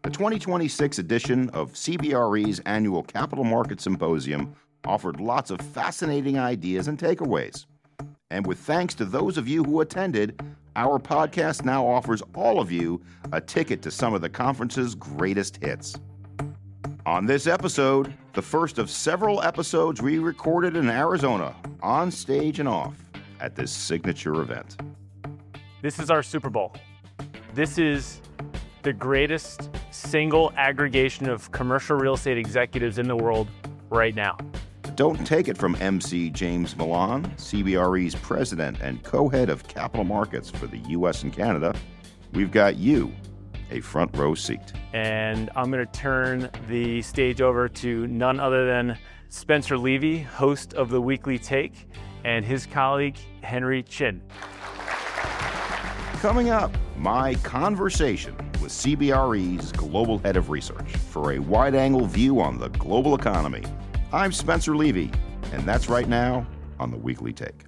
The 2026 edition of CBRE's annual Capital Market Symposium offered lots of fascinating ideas and takeaways. And with thanks to those of you who attended, our podcast now offers all of you a ticket to some of the conference's greatest hits. On this episode, the first of several episodes we recorded in Arizona, on stage and off, at this signature event. This is our Super Bowl. This is the greatest single aggregation of commercial real estate executives in the world right now. Don't take it from MC James Milan, CBRE's president and co-head of capital markets for the U.S. and Canada. We've got you, a front row seat. And I'm going to turn the stage over to none other than Spencer Levy, host of The Weekly Take, and his colleague, Henry Chin. Coming up, my conversation with CBRE's Global Head of Research for a wide-angle view on the global economy. I'm Spencer Levy, and that's right now on The Weekly Take.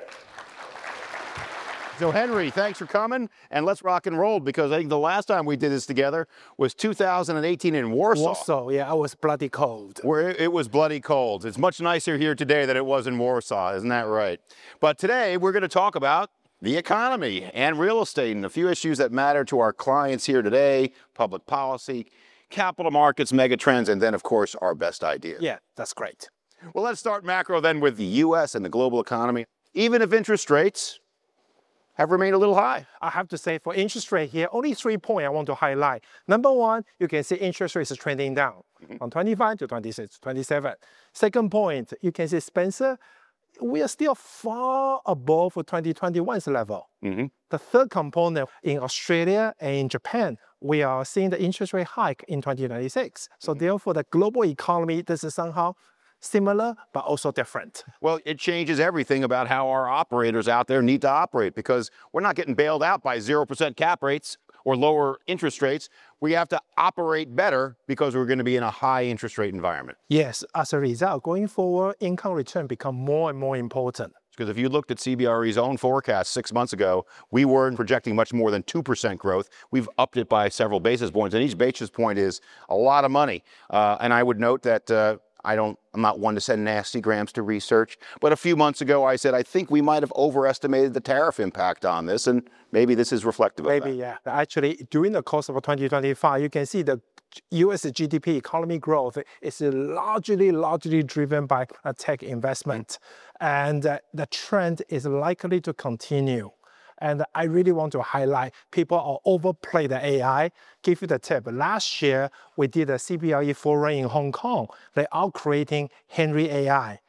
So Henry, thanks for coming, and let's rock and roll, because I think the last time we did this together was 2018 in Warsaw. Warsaw, yeah, I was bloody cold. Where it was bloody cold. It's much nicer here today than it was in Warsaw, isn't that right? But today we're going to talk about the economy and real estate and a few issues that matter to our clients here today, public policy, capital markets, megatrends, and then, of course, our best ideas. Yeah, that's great. Well, let's start macro then with the U.S. and the global economy. Even if interest rates have remained a little high. I have to say, for interest rate here, only 3 points I want to highlight. Number one, you can see interest rates are trending down from 25 to 26, 27. Second point, you can see, Spencer, we are still far above 2021's level. The third component, in Australia and in Japan, we are seeing the interest rate hike in 2026. So therefore, the global economy, this is somehow similar, but also different. Well, it changes everything about how our operators out there need to operate, because we're not getting bailed out by 0% cap rates or lower interest rates. We have to operate better because we're going to be in a high interest rate environment. Yes, as a result, going forward, income return become more and more important. Because if you looked at CBRE's own forecast 6 months ago, we weren't projecting much more than 2% growth. We've upped it by several basis points, and each basis point is a lot of money. And I would note that I'm not one to send nasty grams to research, but a few months ago I said I think we might have overestimated the tariff impact on this, and maybe this is reflective of that. Maybe, yeah. Actually, during the course of 2025, you can see the U.S. GDP economy growth is largely driven by tech investment, and the trend is likely to continue. And I really want to highlight, people are overplay the AI. Give you the tip. Last year, we did a CBRE forum in Hong Kong. They are creating Henry AI.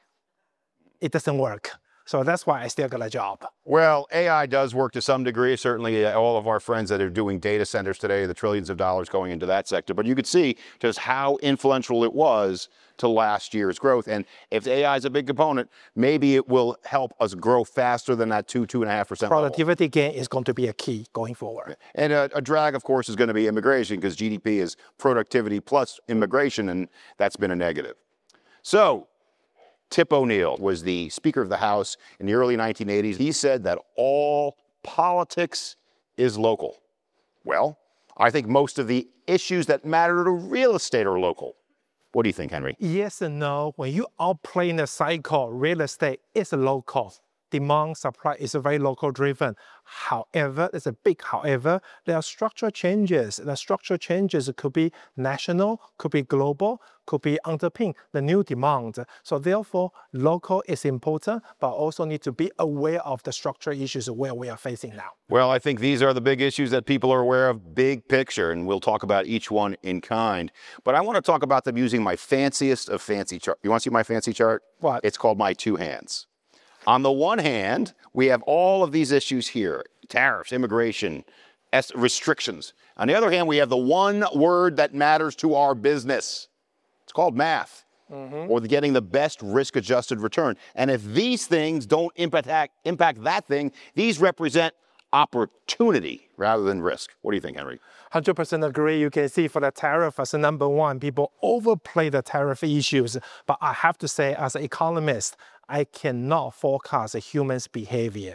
It doesn't work. So that's why I still got a job. Well, AI does work to some degree. Certainly all of our friends that are doing data centers today, the trillions of dollars going into that sector. But you could see just how influential it was to last year's growth. And if AI is a big component, maybe it will help us grow faster than that 2.5% Productivity gain is going to be a key going forward. And a drag, of course, is going to be immigration, because GDP is productivity plus immigration, and that's been a negative. So Tip O'Neill was the Speaker of the House in the early 1980s. He said that all politics is local. Well, I think most of the issues that matter to real estate are local. What do you think, Henry? Yes and no. When you are playing the cycle, real estate is local. Demand, supply is very local driven. However, there's a big however, there are structural changes. The structural changes could be national, could be global, could be underpin the new demand. So therefore, local is important, but also need to be aware of the structural issues where we are facing now. Well, I think these are the big issues that people are aware of, big picture, and we'll talk about each one in kind. But I want to talk about them using my fanciest of fancy chart. You want to see my fancy chart? What? It's called my two hands. On the one hand, we have all of these issues here: tariffs, immigration, restrictions. On the other hand, we have the one word that matters to our business. It's called math, or getting the best risk-adjusted return. And if these things don't impact that thing, these represent opportunity rather than risk. What do you think, Henry? 100% agree. You can see for the tariff as number one, people overplay the tariff issues. But I have to say, as an economist, I cannot forecast a human's behavior.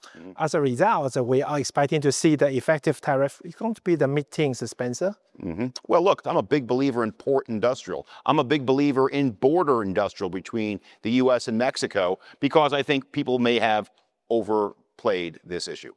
As a result, we are expecting to see the effective tariff is going to be the mid-teens, Spencer. Well, look, I'm a big believer in port industrial. I'm a big believer in border industrial between the U.S. and Mexico because I think people may have overplayed this issue.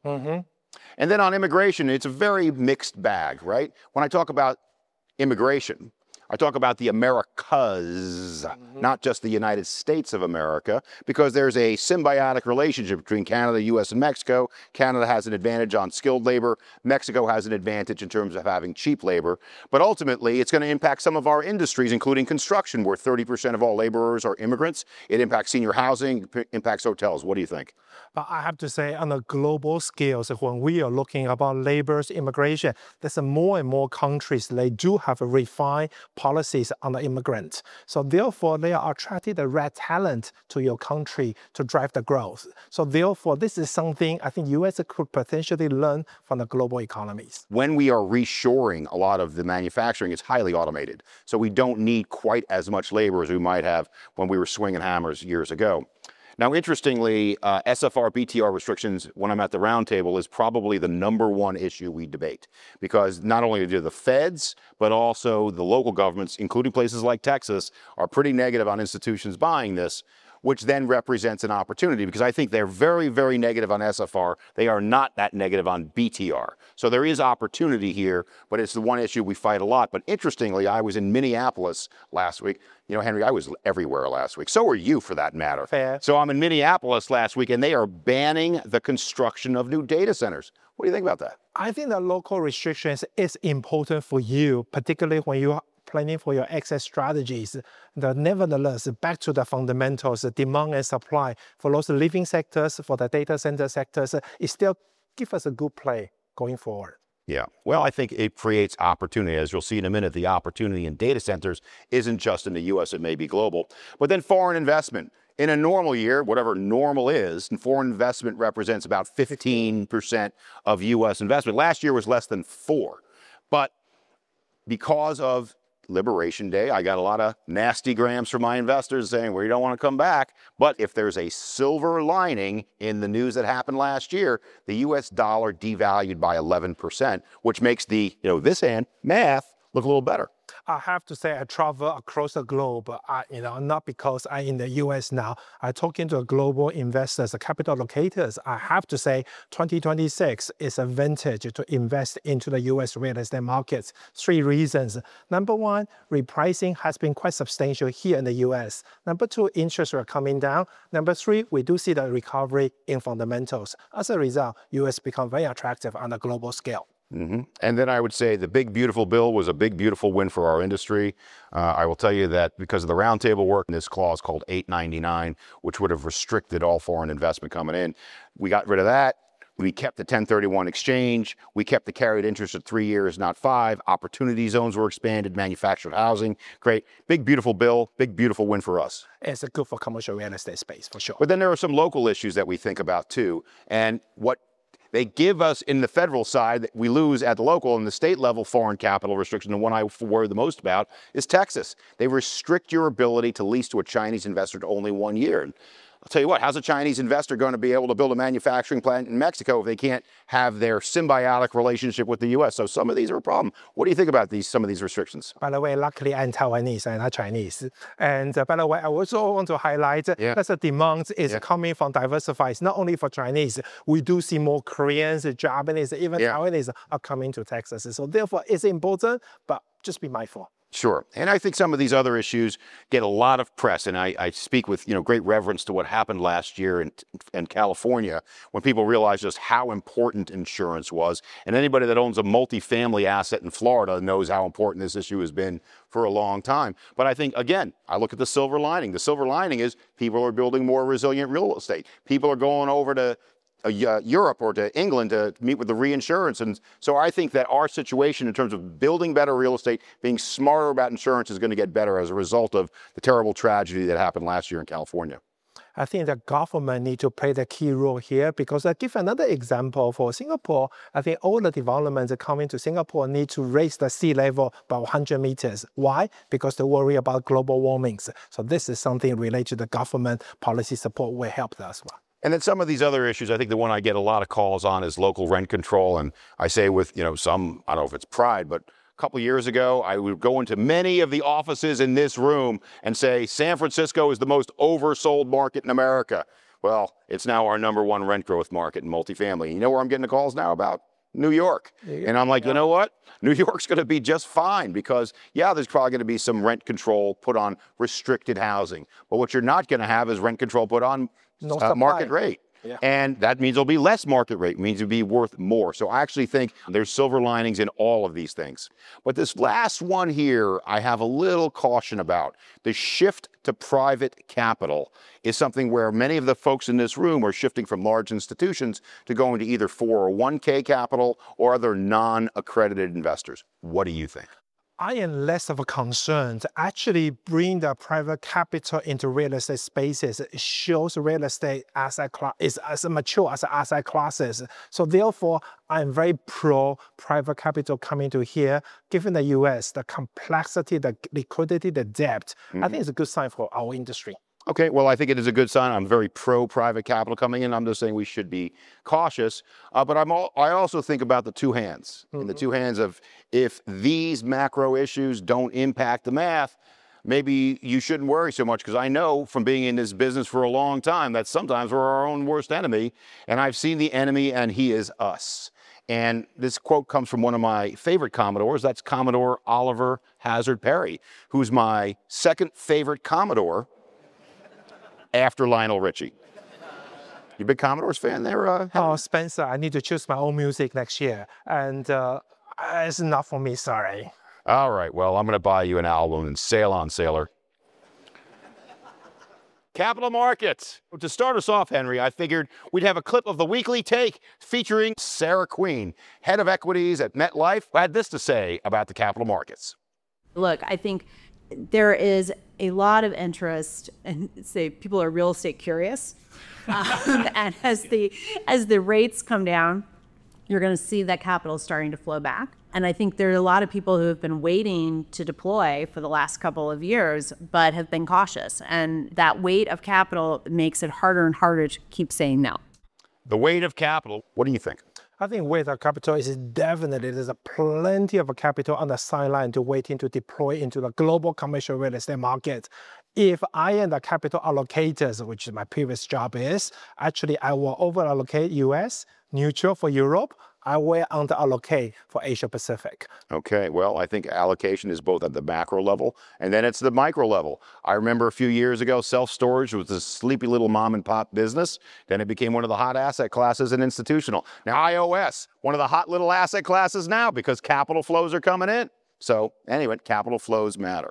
And then on immigration, it's a very mixed bag, right? When I talk about immigration, I talk about the Americas, not just the United States of America, because there's a symbiotic relationship between Canada, U.S., and Mexico. Canada has an advantage on skilled labor. Mexico has an advantage in terms of having cheap labor. But ultimately, it's going to impact some of our industries, including construction, where 30% of all laborers are immigrants. It impacts senior housing, impacts hotels. What do you think? But I have to say, on a global scale, so when we are looking about labor's immigration, there's more and more countries, they do have a refined policies on the immigrants. So therefore, they are attracting the right talent to your country to drive the growth. So therefore, this is something I think U.S. could potentially learn from the global economies. When we are reshoring a lot of the manufacturing, it's highly automated. So we don't need quite as much labor as we might have when we were swinging hammers years ago. Now, interestingly, SFR BTR restrictions, when I'm at the roundtable, is probably the #1 issue we debate, because not only do the feds, but also the local governments, including places like Texas, are pretty negative on institutions buying this, which then represents an opportunity, because I think they're very, very negative on SFR. They are not that negative on BTR. So there is opportunity here, but it's the one issue we fight a lot. But interestingly, I was in Minneapolis last week. You know, Henry, I was everywhere last week. So were you, for that matter. Fair. So I'm in Minneapolis last week, and they are banning the construction of new data centers. What do you think about that? I think the local restrictions is important for you, particularly when you are planning for your exit strategies. Nevertheless, back to the fundamentals, demand and supply for those living sectors, for the data center sectors, it still give us a good play going forward. Yeah, well, I think it creates opportunity. As you'll see in a minute, the opportunity in data centers isn't just in the U.S., it may be global. But then foreign investment. In a normal year, whatever normal is, foreign investment represents about 15% of U.S. investment. Last year was less than 4%. But because of Liberation Day, I got a lot of nasty grams from my investors saying, well, you don't want to come back. But if there's a silver lining in the news that happened last year, the U.S. dollar devalued by 11%, which makes the, this hand, math, look a little better. I have to say I travel across the globe, not because I'm in the US now. I'm talking to global investors, capital allocators. I have to say 2026 is a vintage to invest into the US real estate markets. 3 reasons. Number 1, repricing has been quite substantial here in the US. Number 2, interest rates are coming down. Number 3, we do see the recovery in fundamentals. As a result, US become very attractive on a global scale. And then I would say the big, beautiful bill was a big, beautiful win for our industry. I will tell you that because of the roundtable work, this clause called 899, which would have restricted all foreign investment coming in, we got rid of that. We kept the 1031 exchange. We kept the carried interest at 3 years, not 5. Opportunity zones were expanded, manufactured housing. Great. Big, beautiful bill. Big, beautiful win for us. It's good for commercial real estate space, for sure. But then there are some local issues that we think about, too. And what they give us in the federal side that we lose at the local and the state level foreign capital restriction, the one I worry the most about, is Texas. They restrict your ability to lease to a Chinese investor to only 1 year. I'll tell you what, how's a Chinese investor going to be able to build a manufacturing plant in Mexico if they can't have their symbiotic relationship with the U.S.? So some of these are a problem. What do you think about some of these restrictions? By the way, luckily I'm Taiwanese and not Chinese. And by the way, I also want to highlight that the demand is coming from diversified, not only for Chinese. We do see more Koreans, Japanese, even Taiwanese are coming to Texas. So therefore, it's important, but just be mindful. Sure. And I think some of these other issues get a lot of press. And I speak with great reverence to what happened last year in California when people realized just how important insurance was. And anybody that owns a multifamily asset in Florida knows how important this issue has been for a long time. But I think, again, I look at the silver lining. The silver lining is people are building more resilient real estate. People are going over to Europe or to England to meet with the reinsurance. And so I think that our situation in terms of building better real estate, being smarter about insurance is going to get better as a result of the terrible tragedy that happened last year in California. I think the government need to play the key role here because I give another example for Singapore. I think all the developments coming to Singapore need to raise the sea level by 100 meters. Why? Because they worry about global warming. So this is something related to the government policy support will help us as well. And then some of these other issues, I think the one I get a lot of calls on is local rent control. And I say with, some, I don't know if it's pride, but a couple of years ago, I would go into many of the offices in this room and say, San Francisco is the most oversold market in America. Well, it's now our #1 rent growth market in multifamily. You know where I'm getting the calls now about? New York. And I'm like, you know what? New York's going to be just fine because, there's probably going to be some rent control put on restricted housing. But what you're not going to have is rent control put on market rate. Yeah. And that means there'll be less market rate, means it'll be worth more. So I actually think there's silver linings in all of these things. But this last one here, I have a little caution about. The shift to private capital is something where many of the folks in this room are shifting from large institutions to going to either 401k capital or other non-accredited investors. What do you think? I am less of a concern to actually bring the private capital into real estate spaces. It shows real estate asset class is as mature as asset classes. So therefore, I'm very pro private capital coming to here. Given the US, the complexity, the liquidity, the debt, I think it's a good sign for our industry. Okay, well, I think it is a good sign. I'm very pro private capital coming in. I'm just saying we should be cautious. But I also think about the two hands. In the two hands of if these macro issues don't impact the math, maybe you shouldn't worry so much, because I know from being in this business for a long time that sometimes we're our own worst enemy. And I've seen the enemy, and he is us. And this quote comes from one of my favorite Commodores. That's Commodore Oliver Hazard Perry, who's my second favorite Commodore after Lionel Richie. You a big Commodores fan there? Oh, Spencer, I need to choose my own music next year. And it's not for me, sorry. All right, well, I'm going to buy you an album and sail on, sailor. Capital markets. To start us off, Henry, I figured we'd have a clip of the Weekly Take featuring Sarah Queen, head of equities at MetLife, who had this to say about the capital markets. Look, I think there is a lot of interest, and say people are real estate curious. And as the rates come down, you're going to see that capital starting to flow back. And I think there are a lot of people who have been waiting to deploy for the last couple of years, but have been cautious. And that weight of capital makes it harder and harder to keep saying no. The weight of capital, what do you think? I think weight of capital is definitely, there's plenty of capital on the sideline to waiting to deploy into the global commercial real estate market. If I am the capital allocators, which my previous job is, actually I will over allocate US, neutral for Europe. I will under allocate for Asia Pacific. Okay, well, I think allocation is both at the macro level and then it's the micro level. I remember a few years ago, self-storage was a sleepy little mom and pop business. Then it became one of the hot asset classes in institutional. Now IOS, one of the hot little asset classes now because capital flows are coming in. So anyway, capital flows matter.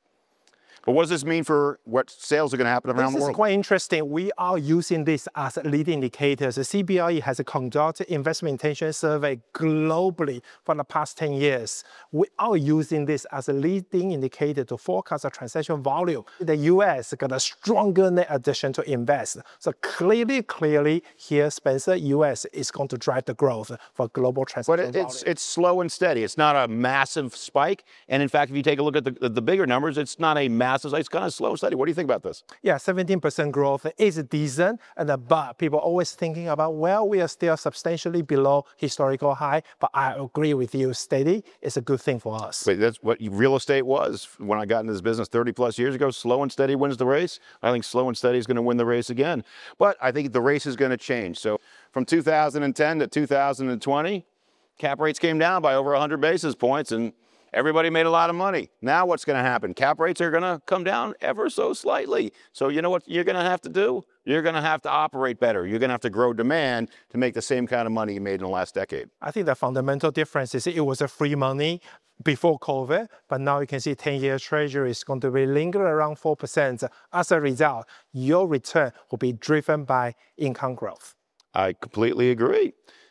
But what does this mean for what sales are going to happen around the world? This is quite interesting. We are using this as leading indicators. The CBRE has conducted investment intention survey globally for the past 10 years. We are using this as a leading indicator to forecast the transaction volume. The US got a stronger net addition to invest. So clearly here, Spencer, US is going to drive the growth for global transaction volume. But it's slow and steady. It's not a massive spike. And in fact, if you take a look at the bigger numbers, it's not a massive, it's kind of slow and steady. What do you think about this? Yeah, 17% growth is decent, but people are always thinking about, well, we are still substantially below historical high, but I agree with you, steady is a good thing for us. But that's what real estate was when I got into this business 30 plus years ago. Slow and steady wins the race. I think slow and steady is going to win the race again. But I think the race is going to change. So from 2010 to 2020, cap rates came down by over 100 basis points and everybody made a lot of money. Now what's going to happen? Cap rates are going to come down ever so slightly. So you know what you're going to have to do? You're going to have to operate better. You're going to have to grow demand to make the same kind of money you made in the last decade. I think the fundamental difference is it was a free money before COVID, but now you can see 10-year treasury is going to be linger around 4%. As a result, your return will be driven by income growth. I completely agree.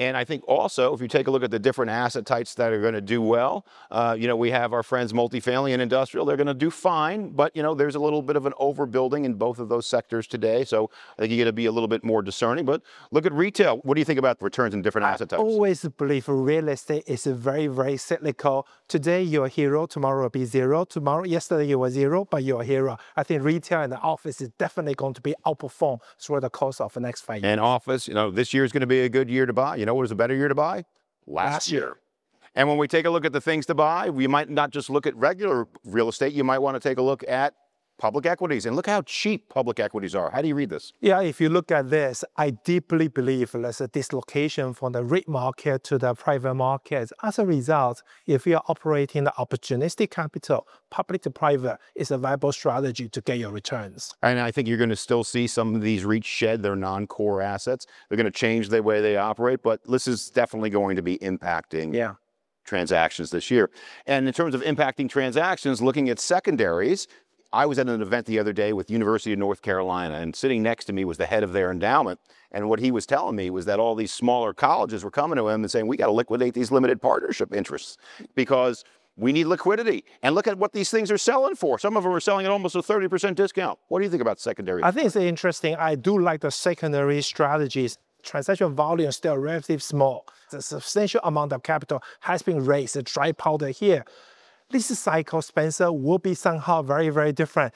And I think also, if you take a look at the different asset types that are going to do well, we have our friends multifamily and industrial. They're going to do fine, but there's a little bit of an overbuilding in both of those sectors today. So I think you got to be a little bit more discerning. But look at retail. What do you think about the returns in different asset types? I always believe real estate is very, very cyclical. Today you're a hero, tomorrow will be zero. Yesterday you were zero, but you're a hero. I think retail and the office is definitely going to be outperformed through the course of the next 5 years. And office, this year is going to be a good year to buy. You know what was a better year to buy? Last year. And when we take a look at the things to buy, we might not just look at regular real estate. You might want to take a look at public equities. And look how cheap public equities are. How do you read this? Yeah, if you look at this, I deeply believe there's a dislocation from the REIT market to the private markets. As a result, if you are operating the opportunistic capital, public to private is a viable strategy to get your returns. And I think you're going to still see some of these REITs shed their non-core assets. They're going to change the way they operate, but this is definitely going to be impacting transactions this year. And in terms of impacting transactions, looking at secondaries, I was at an event the other day with University of North Carolina, and sitting next to me was the head of their endowment. And what he was telling me was that all these smaller colleges were coming to him and saying, we got to liquidate these limited partnership interests because we need liquidity. And look at what these things are selling for. Some of them are selling at almost a 30% discount. What do you think about secondary? I think it's interesting. I do like the secondary strategies. Transaction volume is still relatively small. The substantial amount of capital has been raised, dry powder here. This cycle, Spencer, will be somehow very, very different.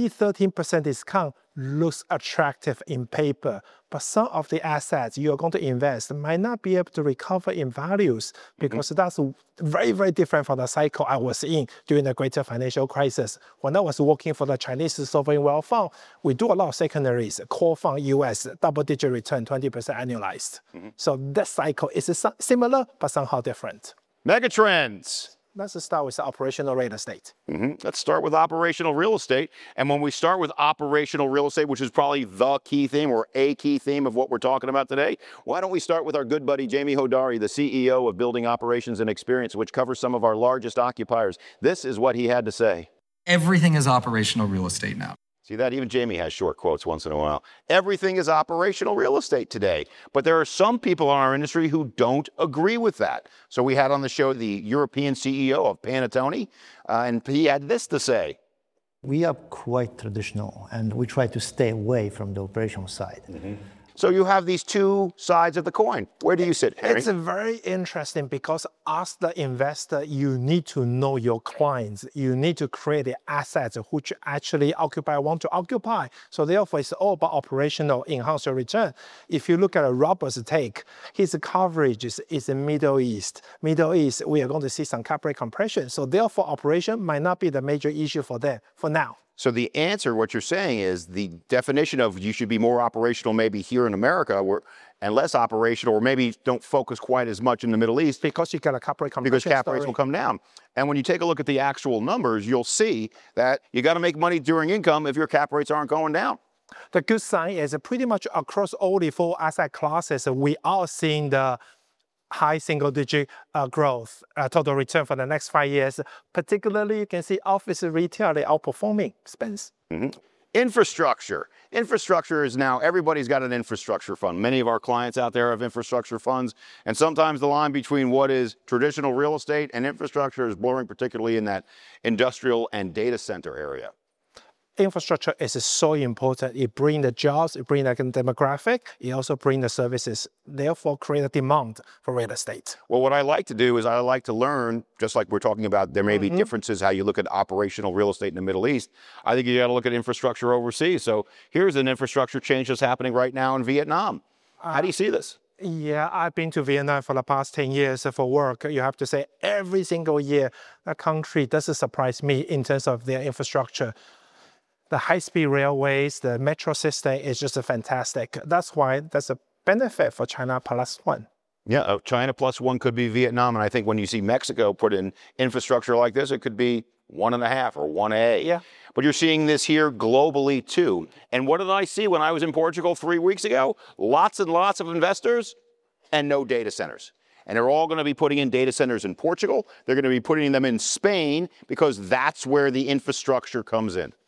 20-13% discount looks attractive in paper, but some of the assets you're going to invest might not be able to recover in values because that's very, very different from the cycle I was in during the greater financial crisis. When I was working for the Chinese sovereign wealth fund, we do a lot of secondaries, core fund US, double-digit return, 20% annualized. So that cycle is similar, but somehow different. Megatrends. Let's start with operational real estate. Let's start with operational real estate. And when we start with operational real estate, which is probably the key theme or a key theme of what we're talking about today, why don't we start with our good buddy, Jamie Hodari, the CEO of Building Operations and Experience, which covers some of our largest occupiers. This is what he had to say. Everything is operational real estate now. See that? Even Jamie has short quotes once in a while. Everything is operational real estate today. But there are some people in our industry who don't agree with that. So we had on the show the European CEO of Panattoni, and he had this to say. We are quite traditional, and we try to stay away from the operational side. So you have these two sides of the coin. Where do you sit, Harry? It's very interesting because as the investor, you need to know your clients. You need to create the assets which actually occupier want to occupy. So therefore, it's all about operational, enhance your return. If you look at Robert's take, his coverage is in Middle East. Middle East, we are going to see some cap rate compression. So therefore, operation might not be the major issue for them for now. So the answer, what you're saying is the definition of you should be more operational maybe here in America and less operational, or maybe don't focus quite as much in the Middle East. Because you get a cap rate compression. Because cap rates will come down. And when you take a look at the actual numbers, you'll see that you got to make money during income if your cap rates aren't going down. The good sign is pretty much across all the four asset classes, we are seeing the high single-digit growth, total return for the next 5 years. Particularly, you can see office retail, they outperforming, Spence. Infrastructure. Infrastructure is now, everybody's got an infrastructure fund. Many of our clients out there have infrastructure funds, and sometimes the line between what is traditional real estate and infrastructure is blurring, particularly in that industrial and data center area. Infrastructure is so important. It brings the jobs, it brings the demographic, it also brings the services, therefore create a demand for real estate. Well, what I like to do is I like to learn, just like we're talking about, there may be differences how you look at operational real estate in the Middle East. I think you got to look at infrastructure overseas. So here's an infrastructure change that's happening right now in Vietnam. How do you see this? Yeah, I've been to Vietnam for the past 10 years for work. You have to say every single year, the country doesn't surprise me in terms of their infrastructure. The high-speed railways, the metro system is just fantastic. That's why that's a benefit for China Plus One. Yeah, China Plus One could be Vietnam. And I think when you see Mexico put in infrastructure like this, it could be 1.5 or 1A. Yeah. But you're seeing this here globally too. And what did I see when I was in Portugal 3 weeks ago? Lots and lots of investors and no data centers. And they're all going to be putting in data centers in Portugal. They're going to be putting them in Spain because that's where the infrastructure comes in.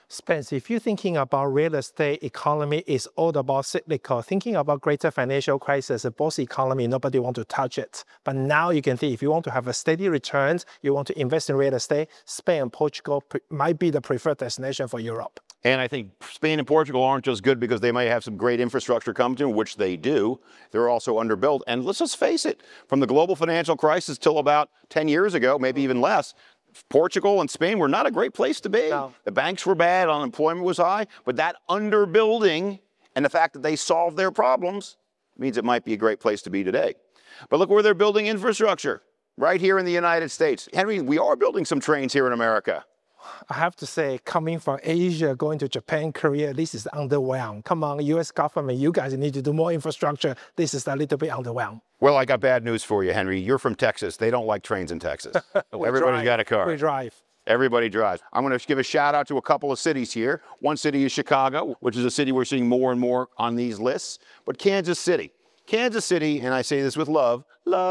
Spence, if you're thinking about real estate economy is all about cyclical, thinking about greater financial crisis, both economy, nobody want to touch it. But now you can think if you want to have a steady returns, you want to invest in real estate, Spain and Portugal might be the preferred destination for Europe. And I think Spain and Portugal aren't just good because they may have some great infrastructure coming to them, which they do. They're also underbuilt. And let's just face it, from the global financial crisis till about 10 years ago, maybe even less, Portugal and Spain were not a great place to be. No. The banks were bad, unemployment was high, but that underbuilding and the fact that they solved their problems means it might be a great place to be today. But look where they're building infrastructure, right here in the United States. Henry, we are building some trains here in America. I have to say, coming from Asia, going to Japan, Korea, this is underwhelmed. Come on, US government, you guys need to do more infrastructure. This is a little bit underwhelmed. Well, I got bad news for you, Henry. You're from Texas. They don't like trains in Texas. Everybody's got a car. We drive. Everybody drives. I'm going to give a shout out to a couple of cities here. One city is Chicago, which is a city we're seeing more and more on these lists. But Kansas City. Kansas City, and I say this with love,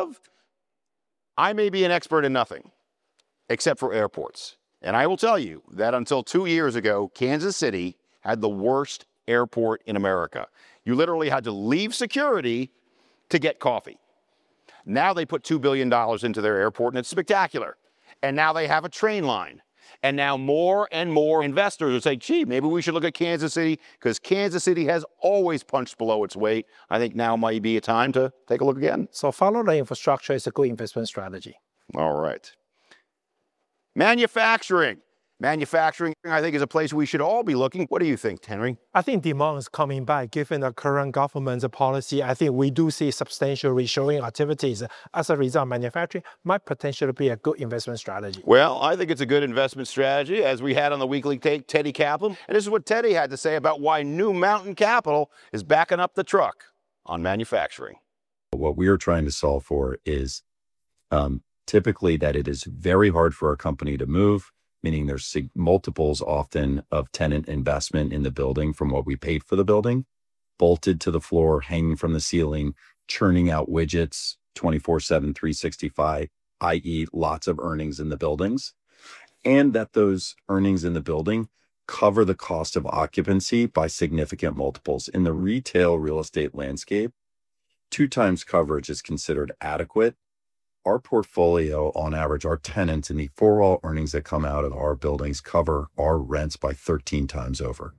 I may be an expert in nothing except for airports. And I will tell you that until 2 years ago, Kansas City had the worst airport in America. You literally had to leave security to get coffee. Now they put $2 billion into their airport, and it's spectacular. And now they have a train line. And now more and more investors are saying, gee, maybe we should look at Kansas City, because Kansas City has always punched below its weight. I think now might be a time to take a look again. So follow the infrastructure is a good investment strategy. All right. Manufacturing. Manufacturing, I think, is a place we should all be looking. What do you think, Henry? I think demand is coming back. Given the current government's policy, I think we do see substantial reshoring activities. As a result, manufacturing might potentially be a good investment strategy. Well, I think it's a good investment strategy, as we had on the weekly take, Teddy Kaplan. And this is what Teddy had to say about why New Mountain Capital is backing up the truck on manufacturing. What we are trying to solve for is typically that it is very hard for a company to move, meaning there's multiples often of tenant investment in the building from what we paid for the building, bolted to the floor, hanging from the ceiling, churning out widgets 24/7, 365, i.e. lots of earnings in the buildings, and that those earnings in the building cover the cost of occupancy by significant multiples. In the retail real estate landscape, 2 times coverage is considered adequate. Our portfolio, on average, our tenants and the overall earnings that come out of our buildings cover our rents by 13 times over.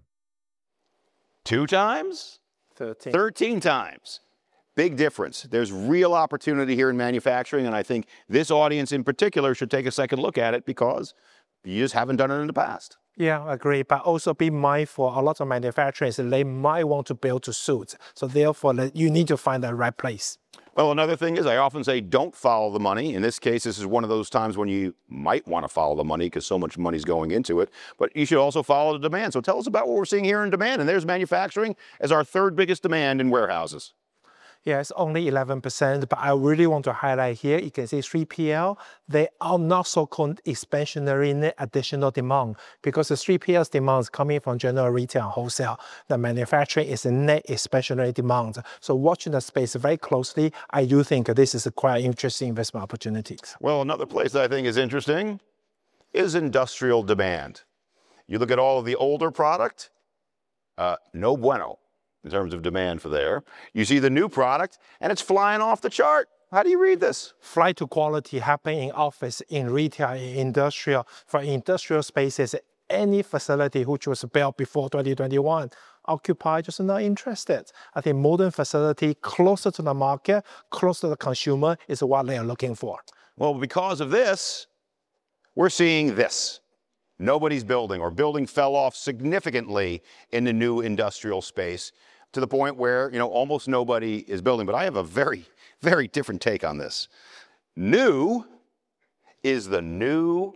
2 times? 13. 13 times. Big difference. There's real opportunity here in manufacturing, and I think this audience in particular should take a second look at it because you just haven't done it in the past. Yeah, I agree. But also be mindful, a lot of manufacturers, they might want to build to suit. So therefore, you need to find the right place. Well, another thing is I often say don't follow the money. In this case, this is one of those times when you might want to follow the money because so much money is going into it. But you should also follow the demand. So tell us about what we're seeing here in demand. And there's manufacturing as our 3rd biggest demand in warehouses. Yeah, it's only 11%, but I really want to highlight here, you can see 3PL, they are not so-called expansionary net additional demand because the 3PL's demand is coming from general retail and wholesale. The manufacturing is a net expansionary demand. So watching the space very closely, I do think this is a quite interesting investment opportunities. Well, another place that I think is interesting is industrial demand. You look at all of the older product, no bueno in terms of demand for there. You see the new product, and it's flying off the chart. How do you read this? Flight to quality happening in office, in retail, in industrial. For industrial spaces, any facility which was built before 2021, occupiers just not interested. I think modern facility closer to the market, closer to the consumer is what they are looking for. Well, because of this, we're seeing this. Nobody's building, or building fell off significantly in the new industrial space to the point where, almost nobody is building. But I have a very, very different take on this. New is the new.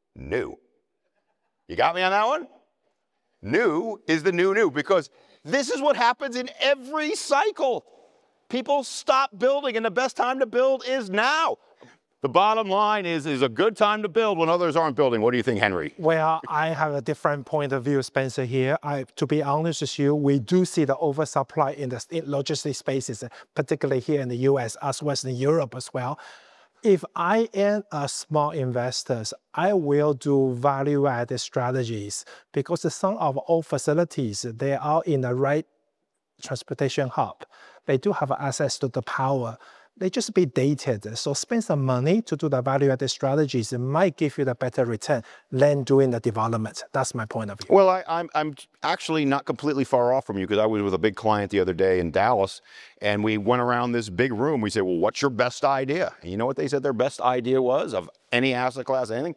You got me on that one? New is the new, because this is what happens in every cycle. People stop building, and the best time to build is now. The bottom line is a good time to build when others aren't building. What do you think, Henry? Well, I have a different point of view, Spencer, here. To be honest with you, we do see the oversupply in the logistics spaces, particularly here in the US as well as in Europe as well. If I am a small investor, I will do value-added strategies because some of our facilities, they are in the right transportation hub. They do have access to the power. They just be dated. So spend some money to do the value-added strategies. It might give you the better return than doing the development. That's my point of view. Well, I'm actually not completely far off from you because I was with a big client the other day in Dallas, and we went around this big room. We said, well, what's your best idea? And you know what they said their best idea was of any asset class, anything?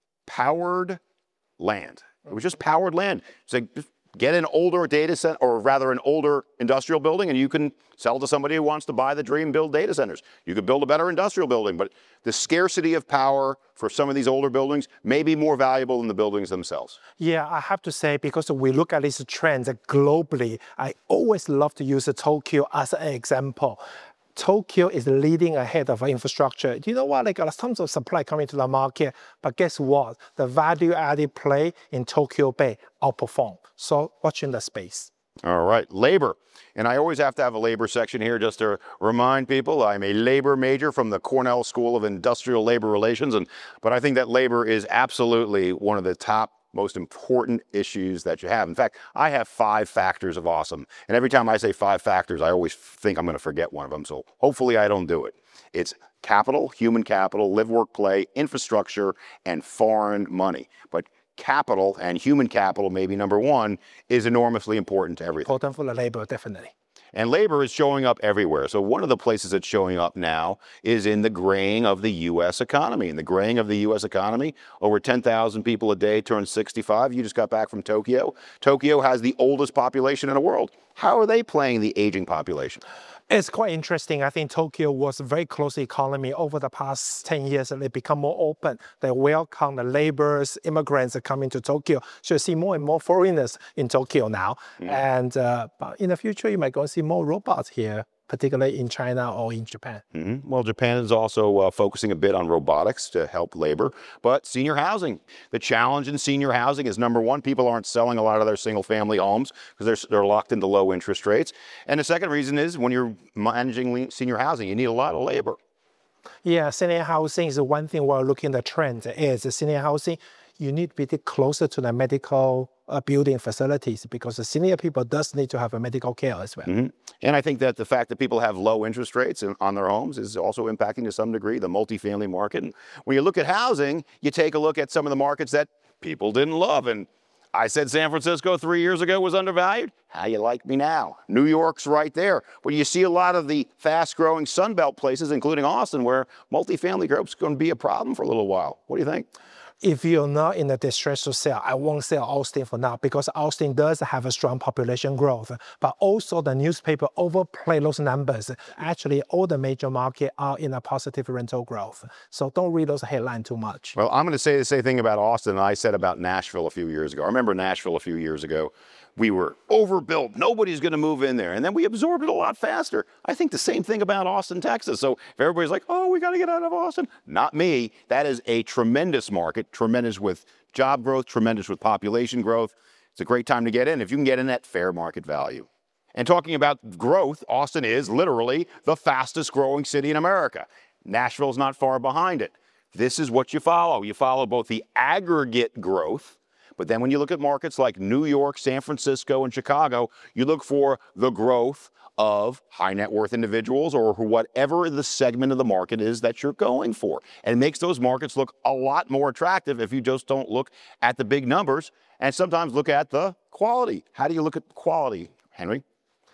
Powered land. It was just powered land. It's like, just get an older data center, or rather an older industrial building, and you can sell to somebody who wants to buy the dream build data centers. You could build a better industrial building, but the scarcity of power for some of these older buildings may be more valuable than the buildings themselves. Yeah, I have to say, because we look at these trends globally, I always love to use Tokyo as an example. Tokyo is leading ahead of infrastructure. You know what? Like, there's tons of supply coming to the market, but guess what? The value-added play in Tokyo Bay outperform. So watching the space. All right, labor. And I always have to have a labor section here just to remind people I'm a labor major from the Cornell School of Industrial Labor Relations. But I think that labor is absolutely one of the top most important issues that you have. In fact, I have 5 factors of awesome. And every time I say 5 factors, I always think I'm going to forget one of them. So hopefully I don't do it. It's capital, human capital, live, work, play, infrastructure, and foreign money. But capital and human capital, maybe number 1, is enormously important to everything. Important for the labor, definitely. And labor is showing up everywhere. So one of the places it's showing up now is in the graying of the U.S. economy. In the graying of the U.S. economy, over 10,000 people a day turn 65. You just got back from Tokyo. Tokyo has the oldest population in the world. How are they playing the aging population? It's quite interesting. I think Tokyo was a very close economy over the past 10 years, and they become more open. They welcome the laborers, immigrants that come into Tokyo. So you see more and more foreigners in Tokyo now. And but in the future, you might go and see more robots here, particularly in China or in Japan. Well, Japan is also focusing a bit on robotics to help labor, but senior housing. The challenge in senior housing is, number 1, people aren't selling a lot of their single-family homes because they're locked into low interest rates. And the second reason is when you're managing senior housing, you need a lot of labor. Yeah, senior housing is one thing we're looking at the trend is senior housing. You need to be closer to the medical building facilities because the senior people does need to have a medical care as well. And I think that the fact that people have low interest rates on their homes is also impacting to some degree the multifamily market. And when you look at housing, you take a look at some of the markets that people didn't love. And I said San Francisco 3 years ago was undervalued. How you like me now? New York's right there. But you see a lot of the fast-growing Sunbelt places, including Austin, where multifamily growth is going to be a problem for a little while. What do you think? If you're not in a distress to sell, I won't sell Austin for now because Austin does have a strong population growth. But also the newspaper overplay those numbers. Actually, all the major markets are in a positive rental growth. So don't read those headlines too much. Well, I'm going to say the same thing about Austin I said about Nashville a few years ago. I remember Nashville a few years ago. We were overbuilt. Nobody's going to move in there. And then we absorbed it a lot faster. I think the same thing about Austin, Texas. So if everybody's like, oh, we got to get out of Austin. Not me. That is a tremendous market, tremendous with job growth, tremendous with population growth. It's a great time to get in if you can get in at fair market value. And talking about growth, Austin is literally the fastest growing city in America. Nashville's not far behind it. This is what you follow. You follow both the aggregate growth, but then when you look at markets like New York, San Francisco, and Chicago, you look for the growth of high net worth individuals or whatever the segment of the market is that you're going for. And it makes those markets look a lot more attractive if you just don't look at the big numbers and sometimes look at the quality. How do you look at quality, Henry?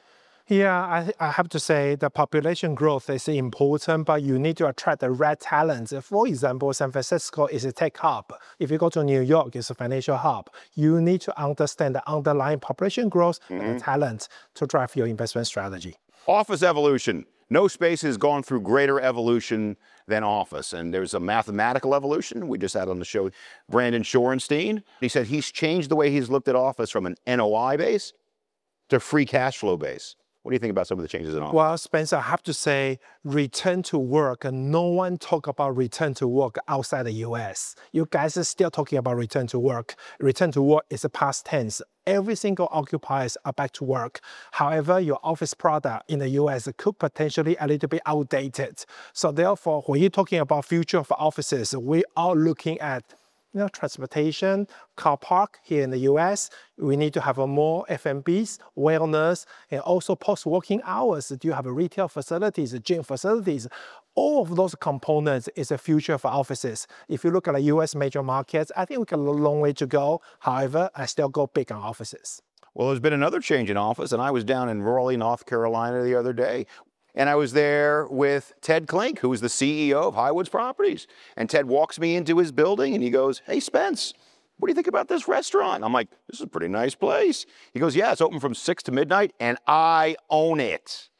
Yeah, I have to say the population growth is important, but you need to attract the right talents. For example, San Francisco is a tech hub. If you go to New York, it's a financial hub. You need to understand the underlying population growth and the talent to drive your investment strategy. Office evolution. No space has gone through greater evolution than office. And there's a mathematical evolution. We just had on the show Brandon Shorenstein. He said he's changed the way he's looked at office from an NOI base to free cash flow base. What do you think about some of the changes in office? Well, Spencer, I have to say, return to work. No one talk about return to work outside the U.S. You guys are still talking about return to work. Return to work is a past tense. every single occupiers are back to work. However, your office product in the US could potentially a little bit outdated. So therefore, when you're talking about future of offices, we are looking at transportation, car park here in the US. We need to have a more F&Bs, wellness, and also post-working hours. Do you have a retail facilities, gym facilities? All of those components is the future for offices. If you look at the US major markets, I think we got a long way to go. However, I still go big on offices. Well, there's been another change in office, and I was down in Raleigh, North Carolina the other day. And I was there with Ted Klink, who is the CEO of Highwoods Properties. And Ted walks me into his building and he goes, "Hey, Spence, what do you think about this restaurant?" I'm like, "This is a pretty nice place." He goes, "Yeah, it's open from 6 to midnight and I own it."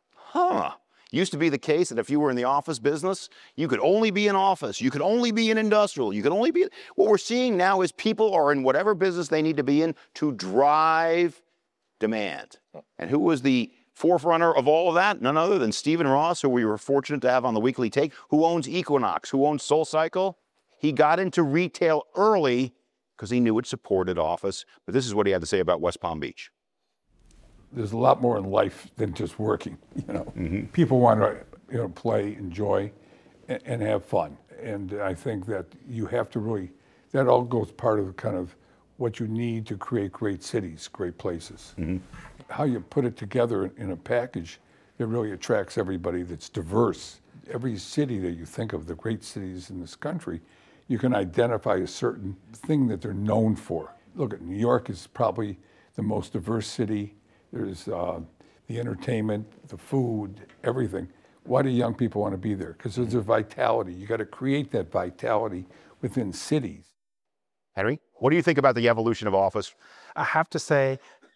Used to be the case that if you were in the office business, you could only be in office, you could only be in industrial, you could only be. What we're seeing now is people are in whatever business they need to be in to drive demand. And who was the forerunner of all of that? None other than Stephen Ross, who we were fortunate to have on the Weekly Take, who owns Equinox, who owns SoulCycle. He got into retail early because he knew it supported office. But this is what he had to say about West Palm Beach. There's a lot more in life than just working. People want to play, enjoy, and have fun. And I think that you have to really, that all goes part of kind of what you need to create great cities, great places. How you put it together in a package that really attracts everybody that's diverse. Every city that you think of, the great cities in this country, you can identify a certain thing that they're known for. Look, New York is probably the most diverse city. There's the entertainment, the food, everything. Why do young people want to be there? Because there's a vitality. You got to create that vitality within cities. Henry, what do you think about the evolution of office? I have to say,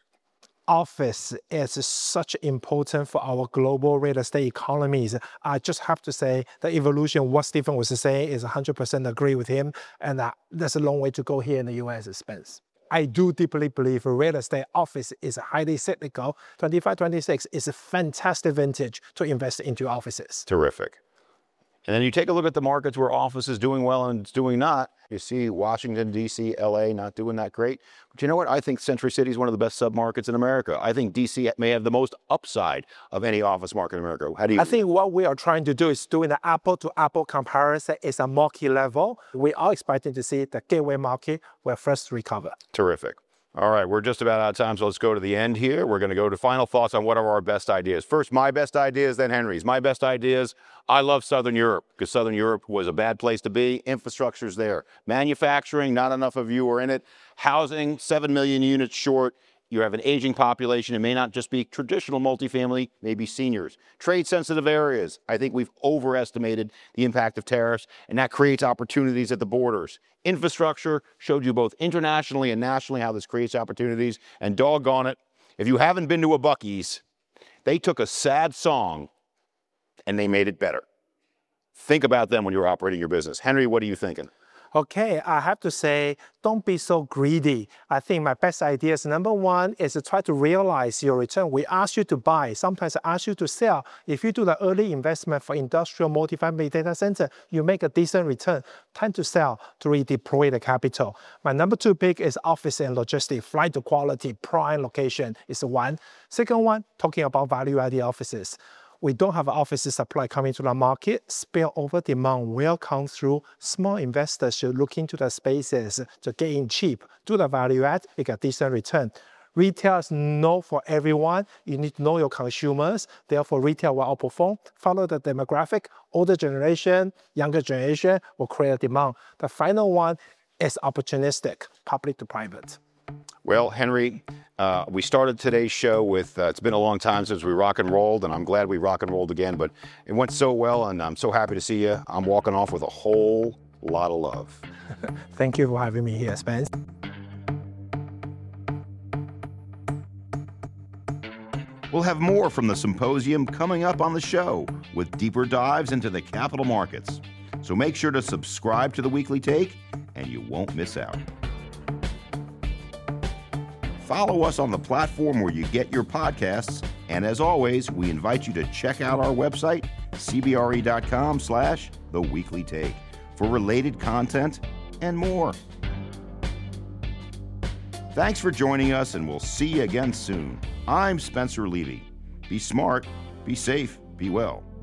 office is such important for our global real estate economies. I just have to say the evolution, what Stephen was saying, is 100% agree with him. And there's a long way to go here in the US, Spence. I do deeply believe real estate office is highly cyclical. 25-26 is a fantastic vintage to invest into offices. Terrific. And then you take a look at the markets where office is doing well and it's doing not. You see Washington, D.C., L.A. not doing that great. But you know what? I think Century City is one of the best submarkets in America. I think D.C. may have the most upside of any office market in America. How do you? I think what we are trying to do is doing the apple-to-apple comparison is a market level. We are expecting to see the gateway market will first recover. Terrific. All right, we're just about out of time, so let's go to the end here. We're going to go to final thoughts on what are our best ideas. First, my best ideas, then Henry's. My best ideas, I love Southern Europe because Southern Europe was a bad place to be. Infrastructure's there. Manufacturing, not enough of you are in it. Housing, 7 million units short. You have an aging population. It may not just be traditional multifamily, maybe seniors. Trade-sensitive areas. I think we've overestimated the impact of tariffs, and that creates opportunities at the borders. Infrastructure showed you both internationally and nationally how this creates opportunities. And doggone it, if you haven't been to a Buc-ee's, they took a sad song and they made it better. Think about them when you're operating your business. Henry, what are you thinking? Okay, I have to say, don't be so greedy. I think my best idea is number one is to try to realize your return. We ask you to buy, sometimes I ask you to sell. If you do the early investment for industrial multifamily data center, you make a decent return. Time to sell to redeploy the capital. My number two pick is office and logistics. Flight to quality, prime location is one. Second one, talking about value-added offices. We don't have office supply coming to the market. Spillover demand will come through. Small investors should look into the spaces to get in cheap, do the value add, make a decent return. Retail is not for everyone. You need to know your consumers. Therefore, retail will outperform. Follow the demographic. Older generation, younger generation will create a demand. The final one is opportunistic, public to private. Well, Henry, we started today's show with, it's been a long time since we rock and rolled, and I'm glad we rock and rolled again, but it went so well, and I'm so happy to see you. I'm walking off with a whole lot of love. Thank you for having me here, Spence. We'll have more from the symposium coming up on the show with deeper dives into the capital markets. So make sure to subscribe to the Weekly Take, and you won't miss out. Follow us on the platform where you get your podcasts. And as always, we invite you to check out our website, cbre.com/theweeklytake, for related content and more. Thanks for joining us, and we'll see you again soon. I'm Spencer Levy. Be smart, be safe, be well.